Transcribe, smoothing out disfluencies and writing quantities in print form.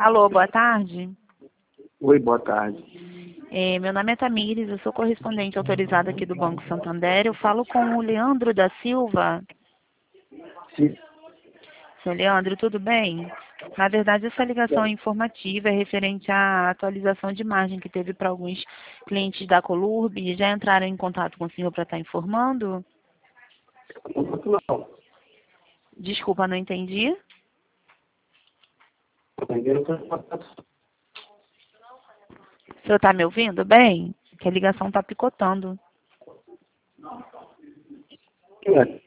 Alô, boa tarde. Oi, boa tarde. Meu nome é Tamires, eu sou correspondente autorizada aqui do Banco Santander. Eu falo com o Leandro da Silva. Sim. Seu Leandro, tudo bem? Na verdade, essa ligação é informativa, é referente à atualização de margem que teve para alguns clientes da Colurb. Já entraram em contato com o senhor para estar informando? Não. Desculpa, não entendi. O senhor está me ouvindo bem? Que a ligação está picotando. É.